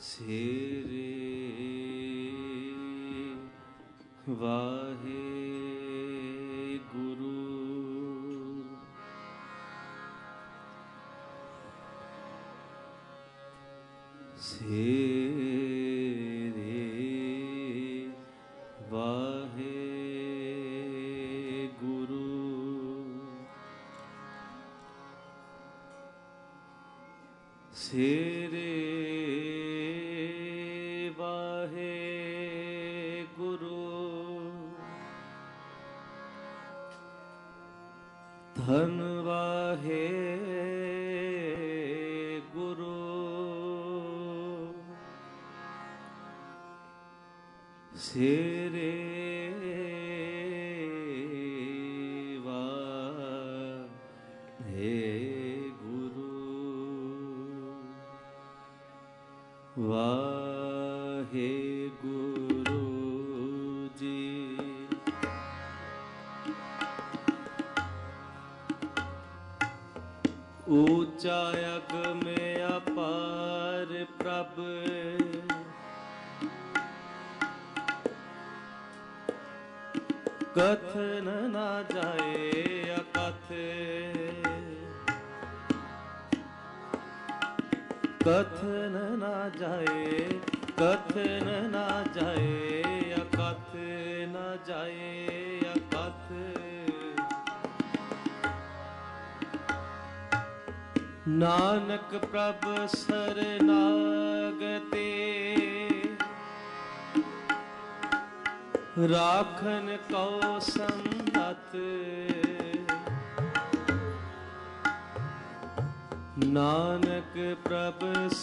सेरे वाहे गुरु सेरे वाहे गुरु सेरे वाहे गुरु धन वाहे गुरु सेरे वाहे वाहे गुरु जी। ऊंचा यग में अपार प्रभ कथन ना जाए अकथ कथन ना जाए कथन ना जाए अकथ ना जाए अकथ नानक प्रभ शरणागते राखन को संगत नानक प्रभ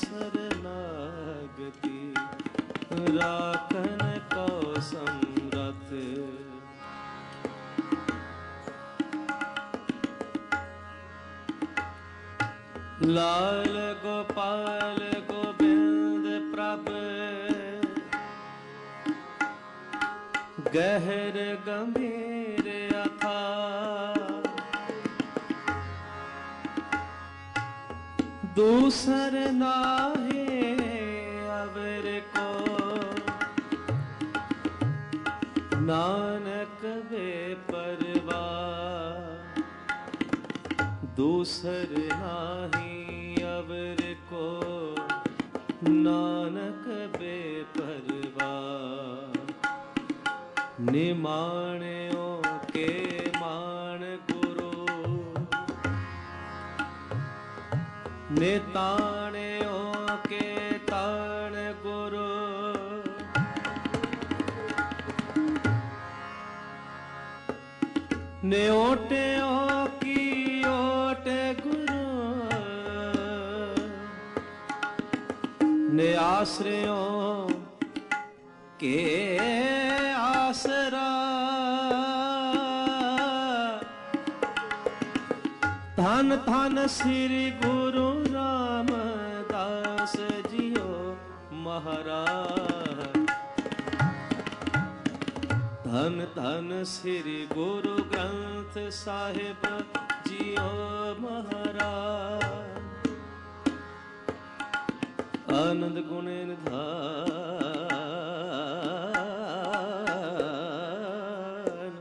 शरणागति राखन को समरथ लाल गोपाल गोविंद प्रभ गहर गंभीर अथा दूसर नाहे अवर को नानक वे परवाह दूसर नाही अवर को नानक वे परवाह निमाण्यों के मान गुरु निताण्यों के ताण गुरु न्योट्यों की ओट गुरु ने आश्रयों के आसरा धन धन श्री गुरु रामदास जियो महाराज धन धन श्री गुरु ग्रंथ साहिब जियो महाराज आनंद गुण निधान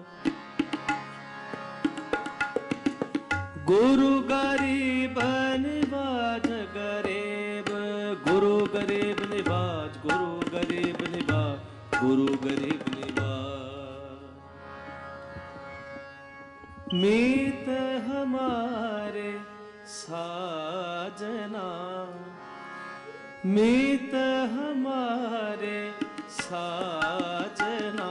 गुरु गरीब निवाज गरीब गुरु गरीब निवाज गुरु गरीब निवाज गुरु गरीब निवाज मीत हमारे साजना मीत हमारे साजना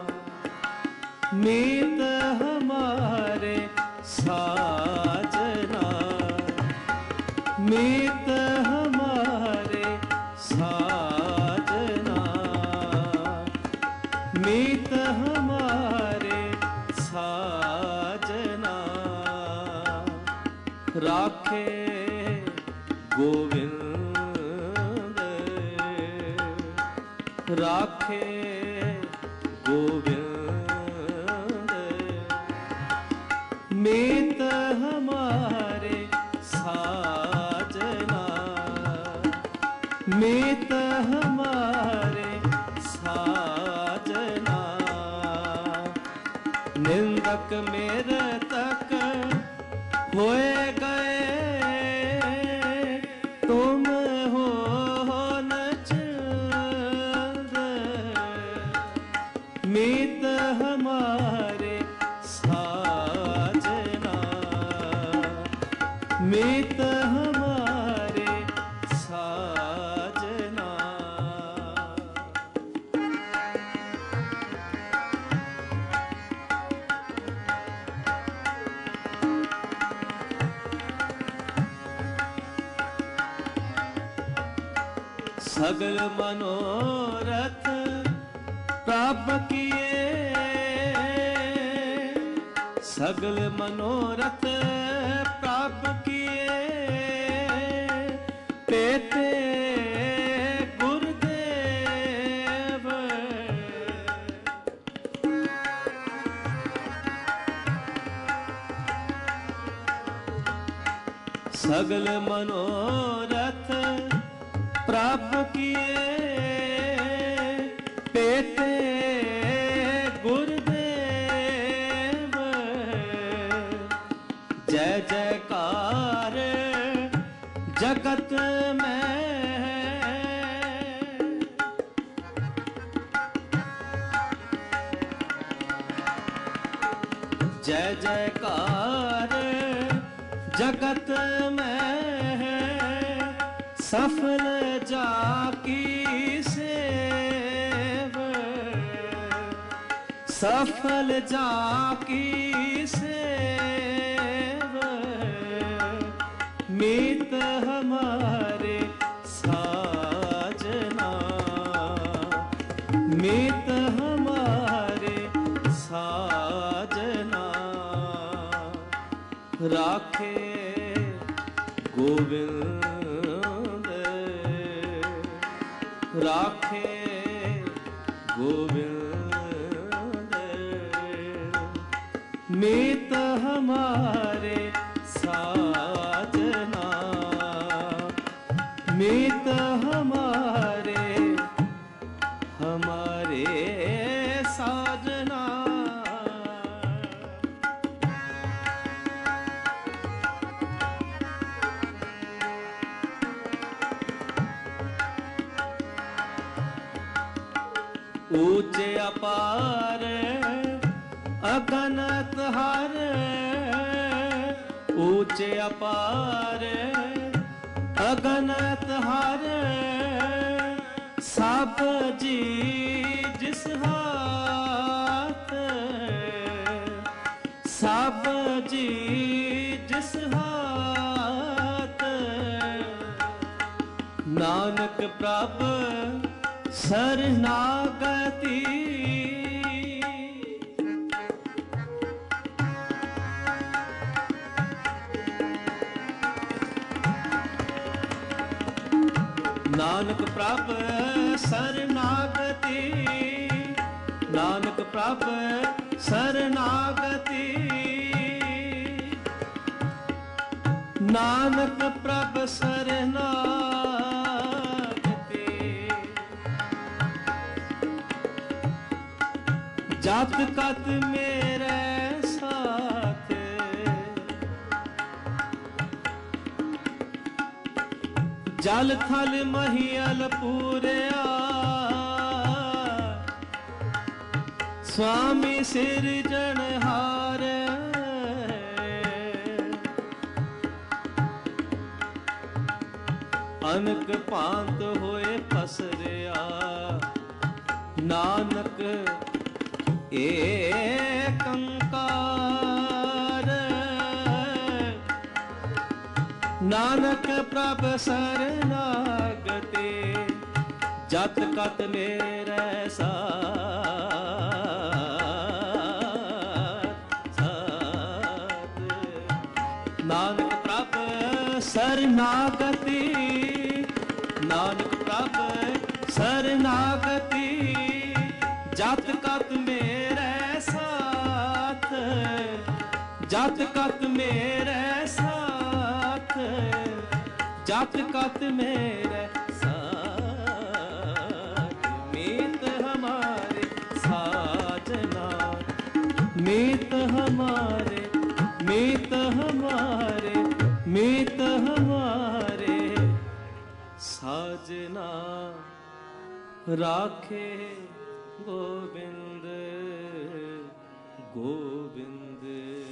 मीत हमारे साजना मीत हमारे साजना मीत हमारे साजना राखे गोविंद राखे गोविंद मीत हमारे साजना मीत मेरे तक होए गए तुम हो न चंद मीत हमारे साजना मीत हमारे साजना। सगल मनोरथ प्राप्त किए सगल मनोरथ प्राप्त किए पेते गुरुदेव सगल मनोरथ प्राप्त किए पेते गुरुदेव जय जयकार जगत में जय जयकार जगत में सफल जाकी सेव सफल जाकी सेव मीत हमारे साजना मीत हमारे साजना। राखे गोविंद राखे गोविंद मीत हमारे साजना मीत हमारे हमारे साजना। ऊंचे अपार अगनत हर ऊंचे अपार अगनत हर सब जी जिस हाथ सब जी जिस हाथ नानक प्रभ शरणागति नानक प्रभ शरणागति नानक प्रभ शरणागति नानक प्रभ शरणागति जात कत मेरे साथ जल थल महियल पूरया स्वामी सिरजनहार अनक पांत होए पसरया नानक एकंकार नानक प्रभ शरणागति जत कत मेरे साथ नानक प्रभ शरणागति नानक प्रभ शरणागति जत कत मेरे साथ जत कत मेरे साथ जत कत मेरे साथ मीत हमारे साजना मीत हमारे साजना राखे गोविंद गोविंद।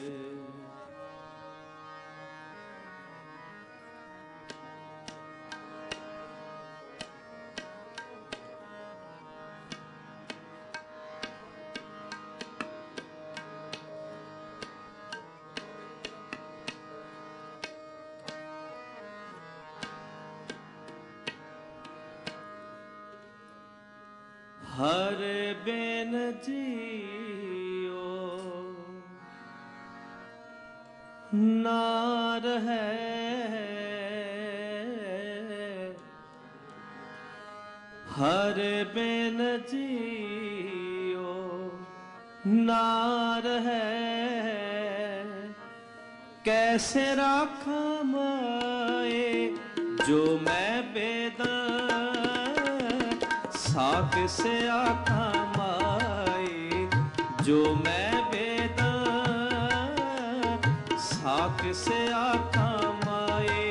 हर बिन जियो नार है, हर बिन जियो नार है। कैसे राखा माए जो मैं बेदा, साक से आखा माए जो मैं बेदा, साक से आखा माए।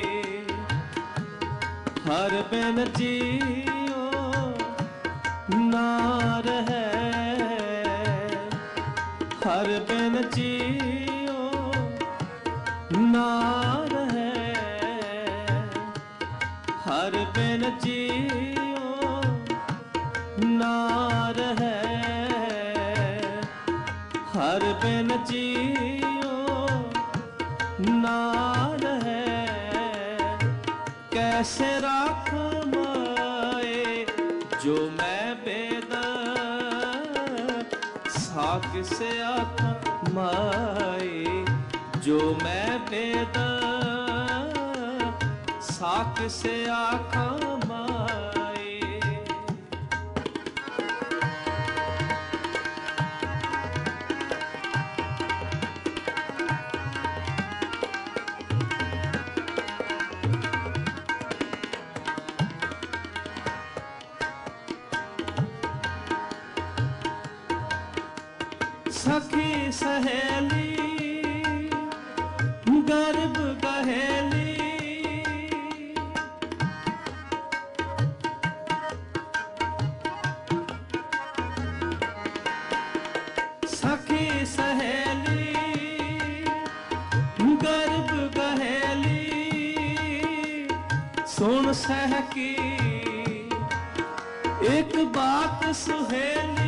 हर बिन जियो नार है, हर बिन जियो नार है, हर बिन जियो नार है, हर बिन जियो नार है। कैसे राख माए जो मैं बेदा, साक से आखा माए जो मैं बेदा, साक से आखा माए। सखी सहेली गर्भ गहेली, सखी सहेली गर्भ गहेली। सुन सह की एक बात सुहेली,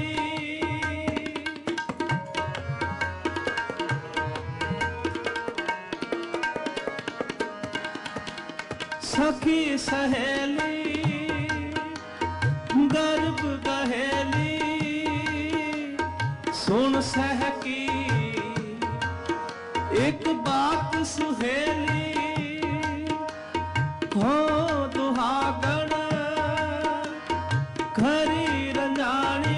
सखी सहेली गर्भ गहेली। सुन सह की एक बात सुहेली, हो दुहागण खरी रंजानी।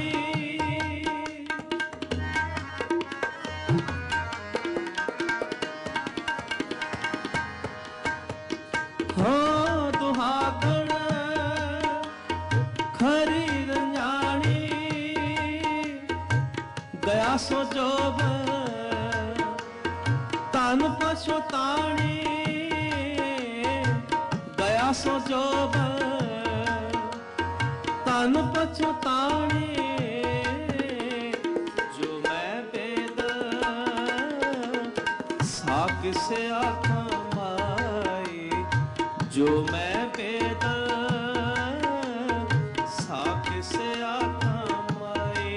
हो दुहागण खरी रंजानी। गया सो जोब तन पछुतानी, गया सो जोब तन पछुतानी। जो मैं बेदा, साक से आखा माए जो मैं बेदा, साक से आखा माए।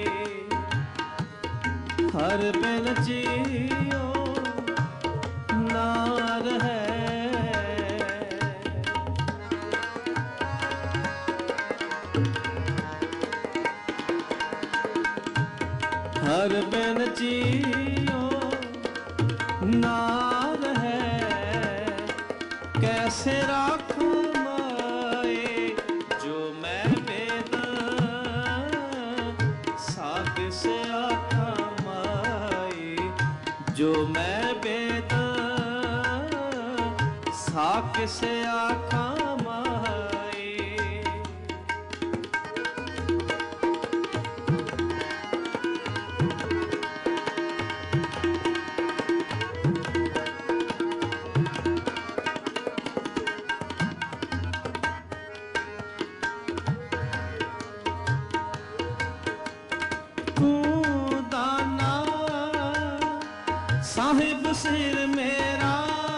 हर बिन जियो नार है, हर बिन जियो नार है। कैसे राखूं माए जो मैं बेदा, साक से आखा माए जो मैं बेदा, साक से आखा माए। सिर मेरा,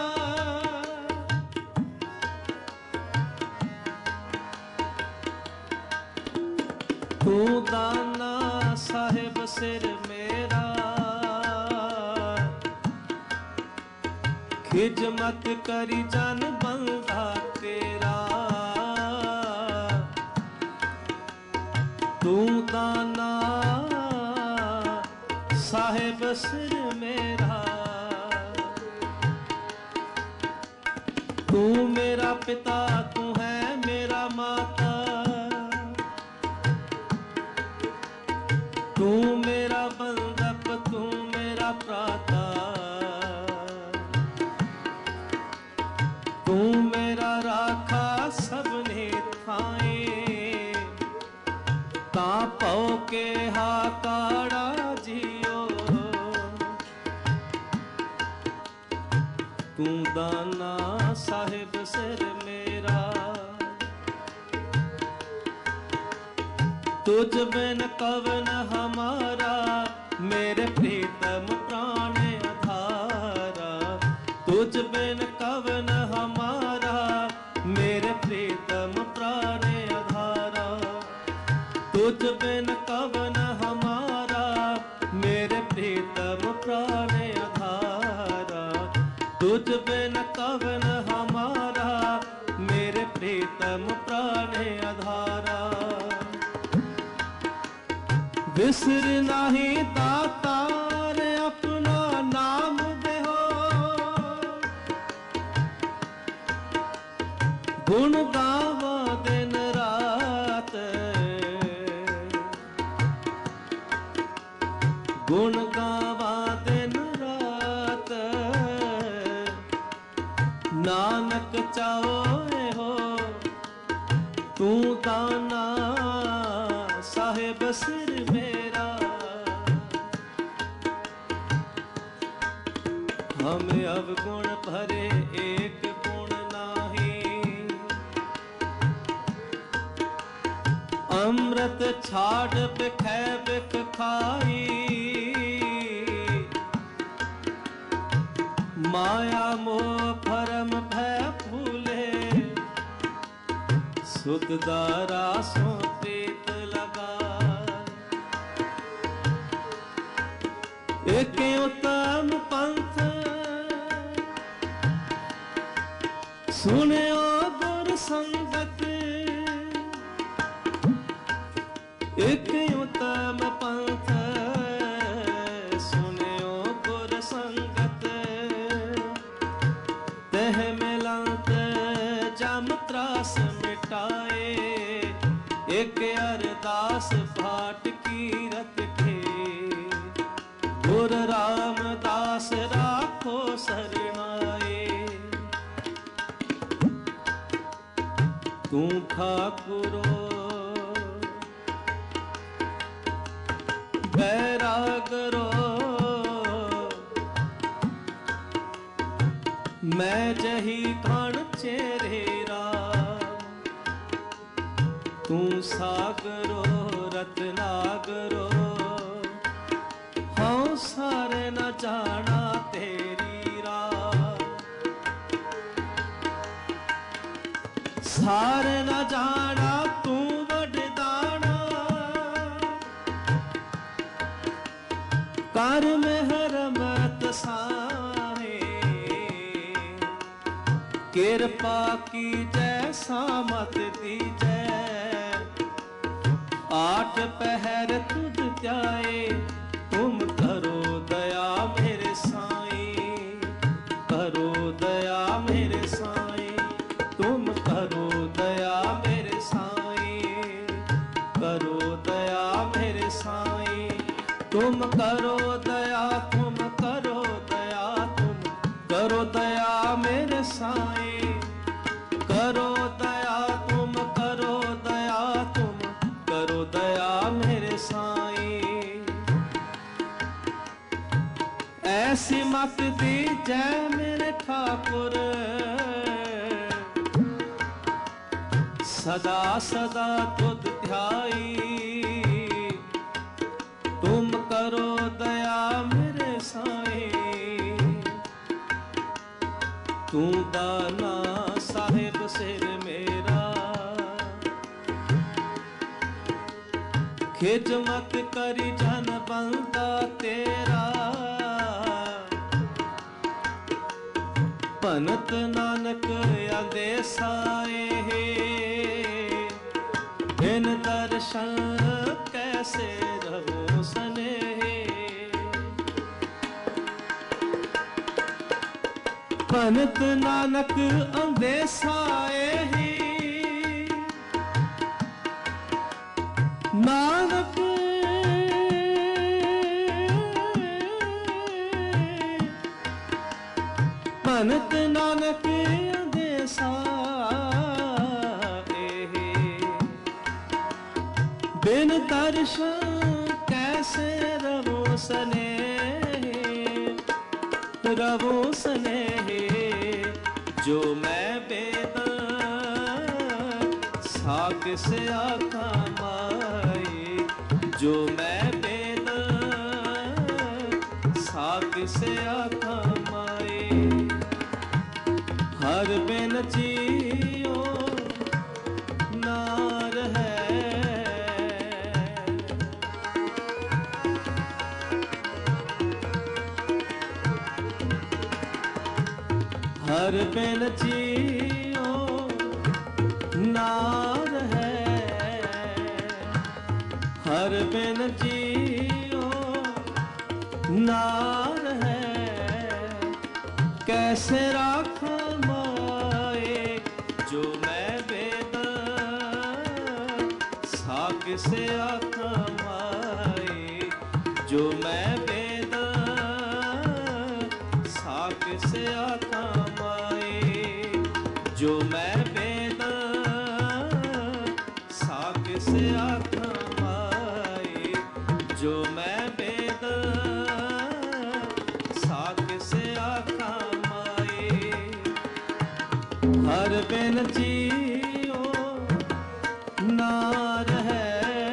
तू दाना साहिब सिर मेरा, खिज मत करी जन बंदा तेरा, तू दाना साहिब सिर मेरा, तू मेरा पिता तू है मेरा माता, तू मेरा बंधप तू मेरा प्राता, तू मेरा राखा सबने थाए, ता पौ के हाकाड़ा जियो, तू दाना साहिब सिर मेरा, तुझ बिन कवन हमारा, मेरे प्रीतम प्राण आधारा, तुझ बिन कवन हमारा, मेरे प्रीतम प्राण आधारा, तुझ बिन कवन हमारा, मेरे प्रीतम प्राण आधारा, तुझ बिन कवन हमारा, मेरे प्रीतम प्राण आधारा, विसर नाही दातार अपना नाम देहो, गुण गावा दिन रात, गुण गावा दिन रात, नानक चाहे हो तू दाना साहिब सिर मेरा, हम अवगुण भरे एक गुण नाही, अमृत छाड़ बिखै बिख खाई, माया मोह भरम भय फूले, सुध दारा सो प्रीत लगा, एक उत्तम पंथ सुनियो गुर संगत, एक उत्तम पंथ सुनियो गुर संगत, तह मिलंत जम त्रास मिटाए, एक अरदास भाट कीरत के, गुर रामदास राखो सरनाए, तू ठाकुरो बैरागरो, मैं जही खान चेरे राम, तू सागरो रत्नागरो, हाँ सारे न जाना तेरी राह, सारे न जाना तू वडदाना, कर मेहर मत साहे, कृपा की जैसा मत दीजै, आठ पहर तुझ त्याए, तुम करो दया मेरे साईं, करो दया मेरे साईं, तुम करो दया मेरे साईं, करो दया मेरे साईं, तुम करो दया, तुम करो दया, तुम करो दया मेरे साईं, करो दया, तुम करो दया, तुम करो दया मेरे साईं, ऐसी मत दी जय मेरे ठाकुर, सदा सदा तुध ध्याई, तुम करो दया मेरे साईं, तू दाना साहिब सिर मेरा, खिज मत करी जन बंदा तेरा, भनत नानक आदेसा हे, बिन दर्शन कैसे रहो सनेहे। भनत नानक अंदेसा हे, नानक भनत नानक अंदेसा हे, बिन दर्शन कैसे रवो सनेहे, रवो सनेहे। जो मैं बेद साक से आका माए, जो मैं बेद साक से आका माए। हर बिन जियो नार है, हर बिन जियो नार है, हर बिन जियो नार है। कैसे राखा माए, जो मैं बेद साक से आका माए, जो मैं बेद साक से आका माए, जो मैं बेद साक से आका माए, जो मैं बेद साक से आका माए। हर बिन जियो नार है,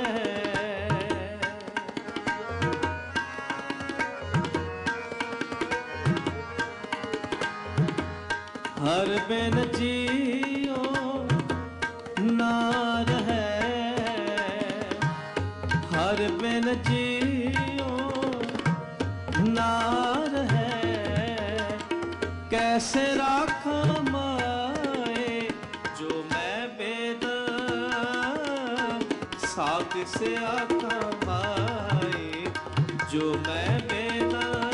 हर बिन जियो नार है, हर बिन जियो नार है। कैसे राखा माए, जो मैं बेद साक से आका माए, जो मैं बेद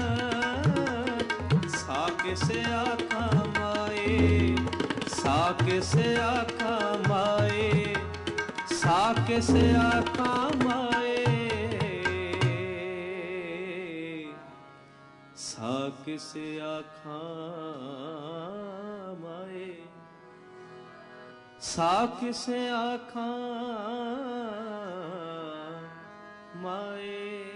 साक से आका माए, साक से आका माए, साक से आका माए, साक से आका माए, साक से आका माए।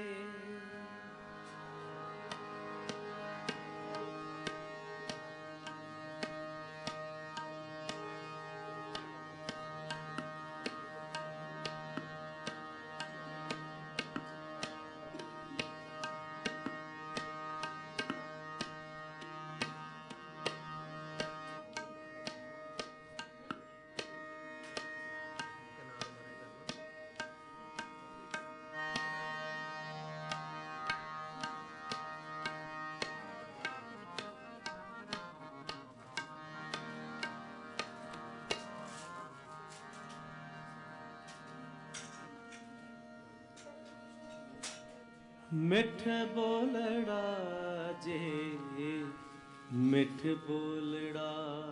मिठ बोलड़ा जे मिठ बोलड़ा,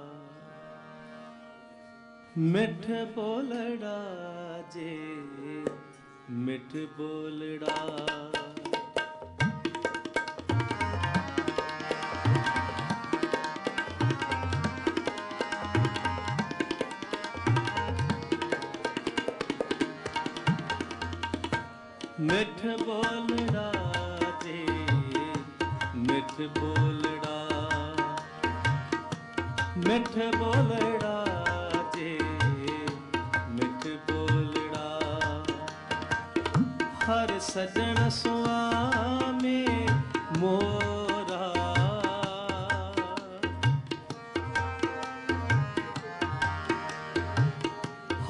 मिठ बोलड़ा जे मिठ बोलड़ा। मिठ बोलड़ा जे मिठ बोलड़ा, मिठ बोलड़ा जे मिठ बोलड़ा। हर सजन स्वामी मोरा,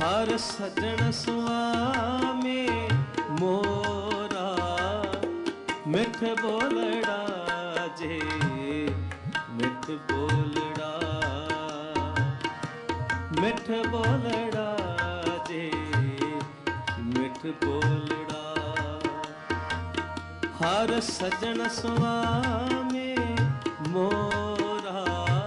हर सजन स्वामी मोरा मिठ बोलड़ा जे मिठ बोलड़ा मिठ बोलड़ा जे मिठ बोलड़ा हर सजन स्वामी मोरा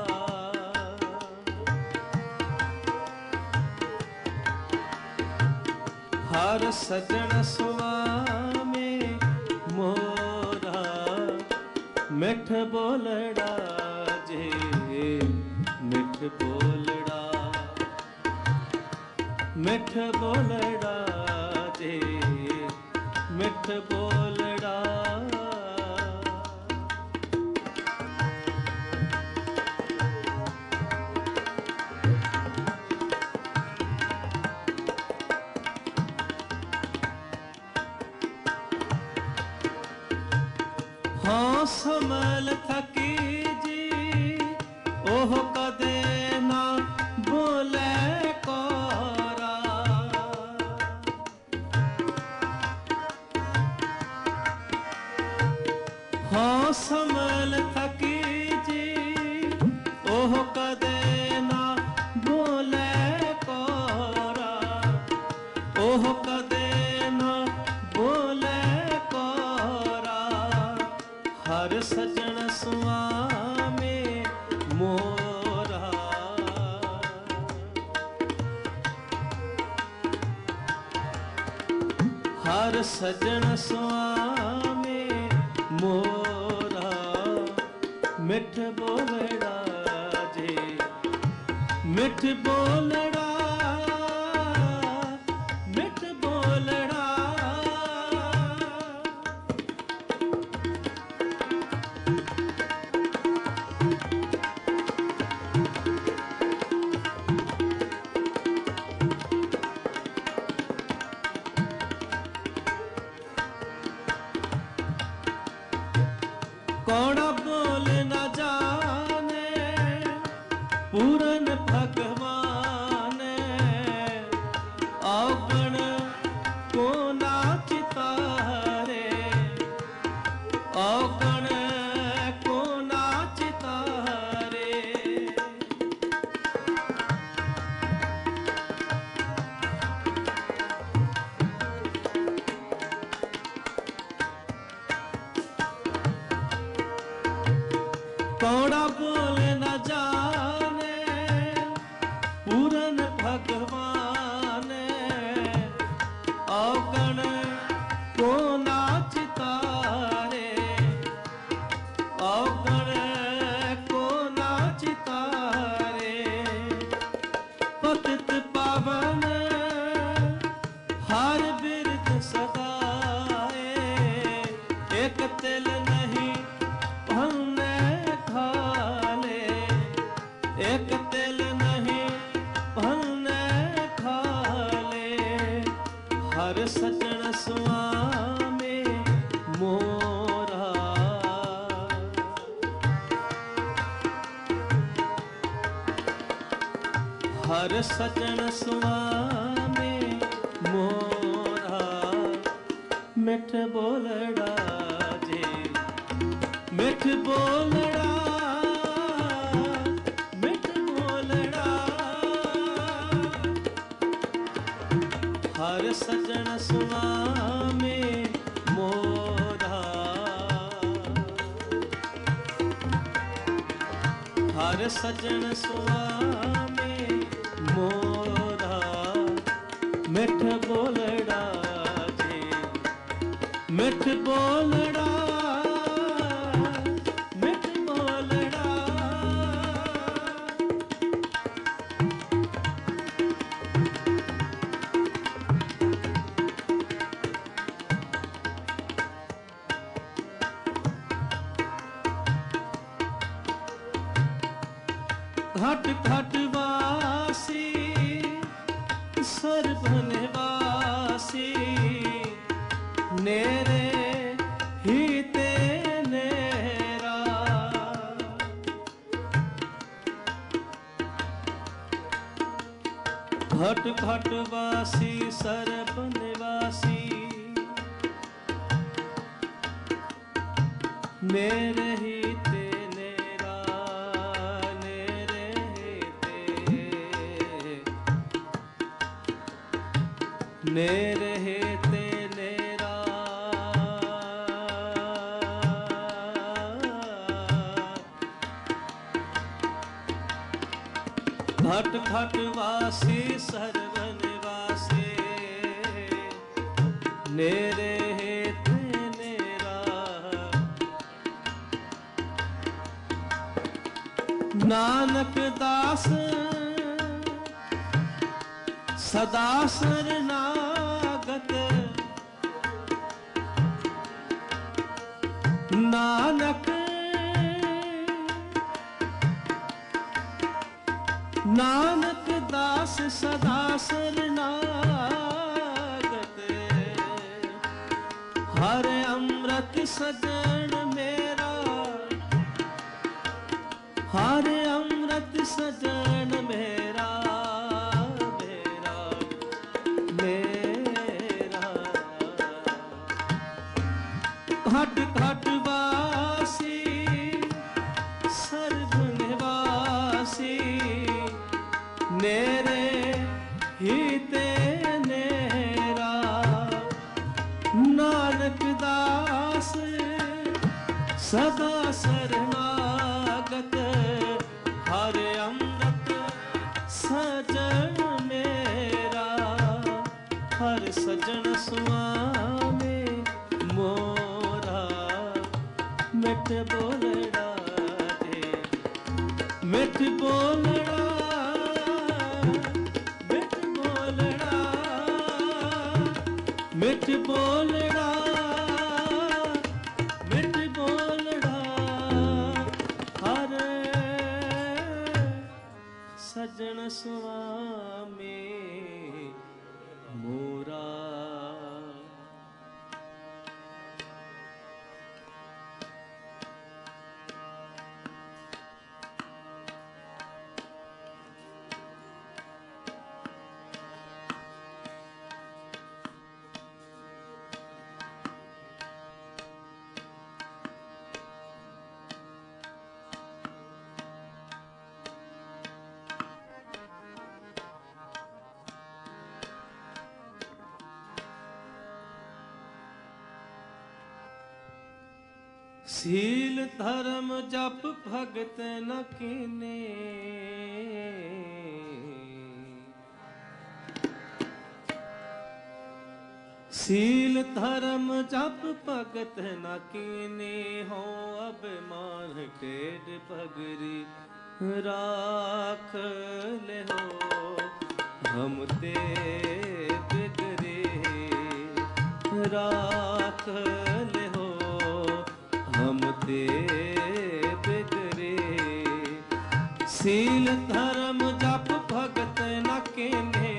हर सजन स्वामी मोरा मिठ बोलड़ा जे मिठ बोलड़ा मिठ बोलड़ा जे मिठ बोलड़ा हाँ समल थकी जी ओह कदे ना बोले कोरा हाँ समल थकी जी ओह कदे ना बोले कोरा ओह कदे ना बोले कोरा हर सजन स्वामी मोरा हर सजन स्वामी मोरा मिठ बोलड़ा जे मिठ बोलड़ा मिठ बोलड़ा कौड़ा बोल न जाने पूरन भगवान औगण को ना चितारे औगण को ना चितारे कौड़ा बोल न जाने पूरन भगवान औगण को ना चितारे औगण को ना चितारे पतित पावन हर बिरद सदाए एक तिल नहीं भलने खाले एक तिल नहीं भलने खाले हर सजन स्वामी मोरा हर सजन स्वामी मोरा मिठ बोलड़ा जे मिठ बोलड़ा मिठ बोलड़ा हर सजन स्वामी मोरा हर सजन स्वामी मोरा मिठ बोलड़ा जे मिठ बोलड़ा घट घट वासी सरभन वासी नेरे ही ते नेरा घट घट घट वासी सर्ब निवासी मेरे ही ते नेरा नेरे ही ते नेरे ही ते नेरा घट घट वासी सर्व निवासी नेरे हेत नेरा नानक दास सदा शरणागत नानक नानक दास सदा शरणागत हर अमृत सजन मेरा हर अमृत सजन मेरा मेरा मेरा घट घट वासी सर्व निवासी नेरे ही ते नेरा नानक दास सदा शरणागत हर अमृत सजन मेरा हर सजन सुआमे मोरा मिठ बोलड़ा दे मिठ बोलड़ा मिठ बोलड़ा मिठ बोलड़ा हर सजन सुआमे मोरा सील धर्म जप भगत न कीने सील धर्म जप भगत न कीने हो अभिमान टेढ़ पगरी राख ले हो हम ते बिगरे राख ले हो हम ते बिगरे सील धर्म जप भगत न केने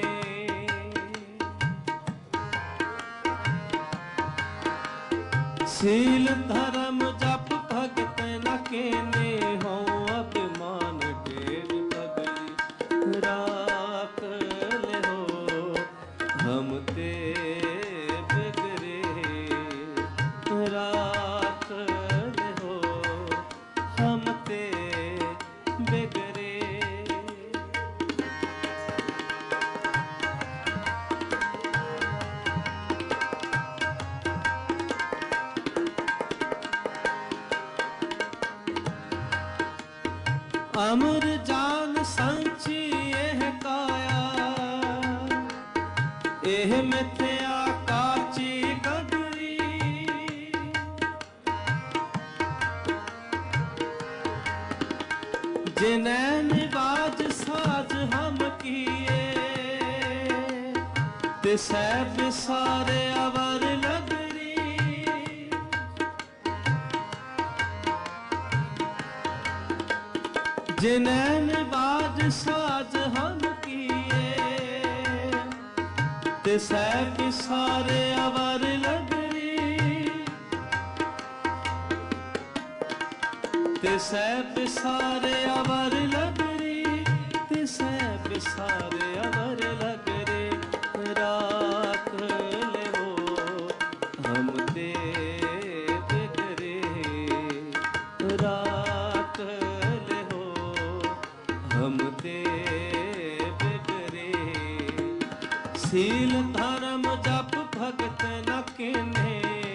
सील धर्म जप भगत न केने हो अभिमान टेढ़ पगड़ी राख ले हो हम ते बिगरे राख अमर जान सांची एह काया एह मिथ्या काची गगरी जिन्हें निवाज साज हम किए तिसै बिसारे अवर लगरी जिन्हें निवाज साज हम किए तिसै बिसारे अवर लगरी तिसै बिसारे अवर लगरी तिसै बिसारे अवर लगरी ਸੀਲ ਧਰਮ ਜਪ ਭਗਤ ਨ ਕੀਨੇ।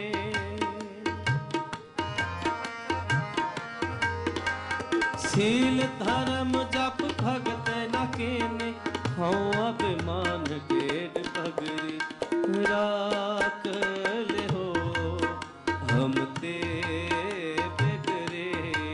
ਸੀਲ ਧਰਮ ਜਪ ਭਗਤ ਨ ਕੀਨੇ। ਹਉ ਅਭਿਮਾਨ ਕੇਡ ਪਗਰੀ ਰਾਖ ਲਿਓ ਹਮ ਤੇ ਬਿਗਰੇ।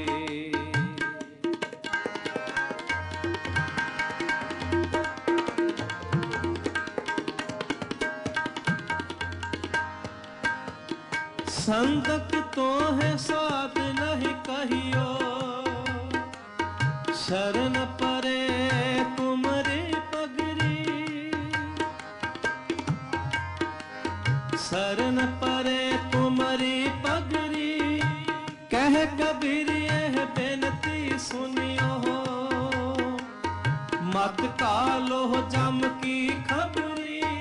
संदक तो है साध नहीं कहियो। शरण परे तुमरे पगरी। शरण परे तुमरी पगरी। कह कबीर यह बेनती सुनियो। मत कालो जम की खबरी।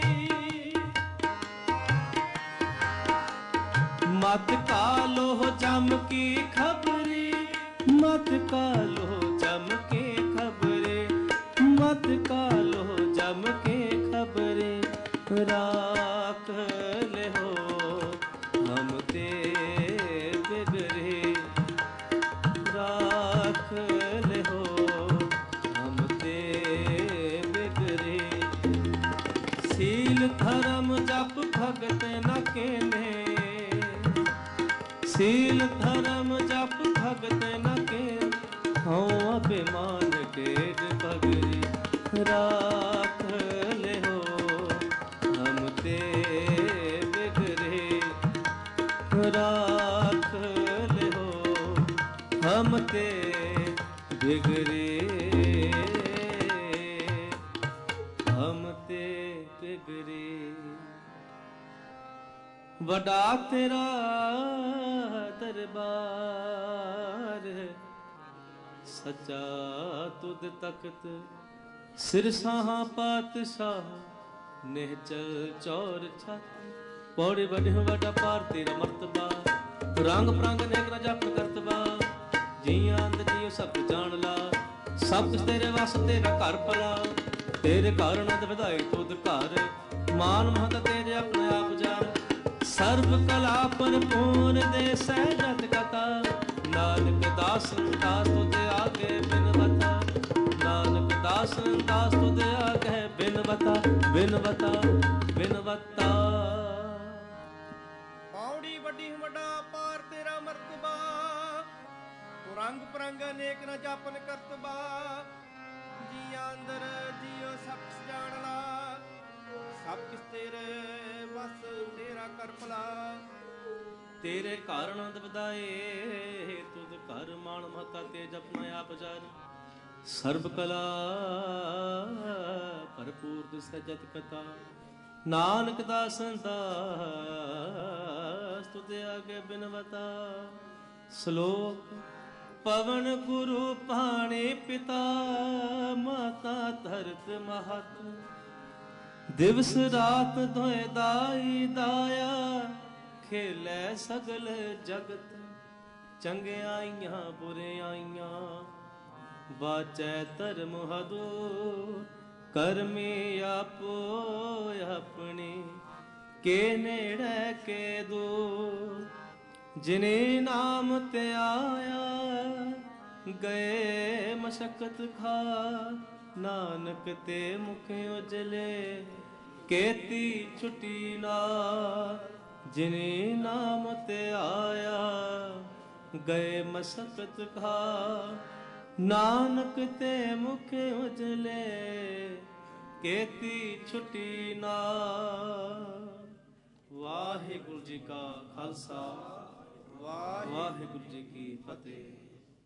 मत कालो जम की खबरी। मत कालो जम के खबरे। मत कालो जम के खबरे। राख लियो हम ते बिगरे। राख लियो हम ते बिगरे। सील धर्म जप भगत न केने। सील धर्म जप भगत न के। हऊँ अभिमान केड पगरी राख लियो हम ते बिगरे। राख लियो हम ते बिगरे। हम ते बिगरे। वडा तेरा दरबार। सचा तुद तख्त सिरसाहा पातशाह। निहचल चौर छत। पौड़े बड़े वडा पार तेरा मर्तबा। रंग प्रंग नेक न जप करतबा। जिया अंद जियो सब जान ला। सब कुछ तेरे वास तेरा घर भला। तेरे घर नंद ਵਧਾਈ तुद घर। मान महत तेरे अपने आप जान। सर्व कला भरपूर दे सहजत कथा। नानक दास दास तुझे आगे बिनवता। नानक दास दास तुझे आगे बिनवता। बिनवता बिनवता। पौड़ी वड्डी वड्डा पार तेरा मर्तबा। तू रंग परंग अनेक न जापन करतबा। जिया अंदर जियो सब जान ला। सब किस तेरे बस तेरा कर भला। तेरे घर आनंद ਵਧਾਏ तुद घर मान महता तेज अपना आप जान। सर्व कला भरपूर सजत कथा। नानक दास दास तुझे आगे बिनवता। श्लोक पवन गुरु पाणी पिता। माता धरत महत। दिवस रात दोए दाई दाया। खेलै सगल जगत। चंगियाइयां बुरियाइयां। बाचै धर्म हदूर। करमी आपो अपने। के नेड़े के दूर। जिने नाम ते आया। गए मशक्कत खा। नानक ते मुख उजले। केती छुटी ना। जिने नाम ते आया। गए मशक्कत खा। नानक ते मुख उजले। केती छुटी ना। वाहिगुरु जी का खालसा। वाहिगुरु जी की फतेह।